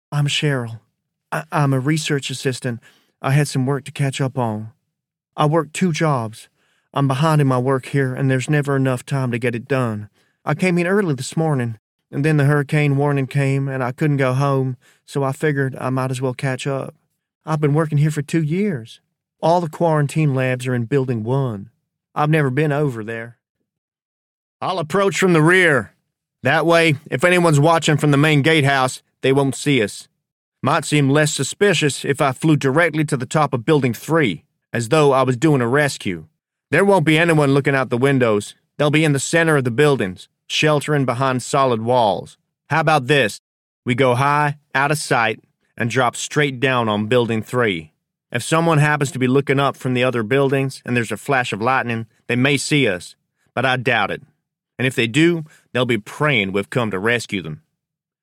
I'm Cheryl. I'm a research assistant. I had some work to catch up on. I work 2 jobs. I'm behind in my work here, and there's never enough time to get it done. I came in early this morning, and then the hurricane warning came, and I couldn't go home, so I figured I might as well catch up. I've been working here for 2 years. All the quarantine labs are in Building 1. I've never been over there. I'll approach from the rear. That way, if anyone's watching from the main gatehouse, they won't see us. Might seem less suspicious if I flew directly to the top of Building 3, as though I was doing a rescue. There won't be anyone looking out the windows. They'll be in the center of the buildings, sheltering behind solid walls. How about this? We go high, out of sight, and drop straight down on Building 3. If someone happens to be looking up from the other buildings and there's a flash of lightning, they may see us, but I doubt it. And if they do, they'll be praying we've come to rescue them.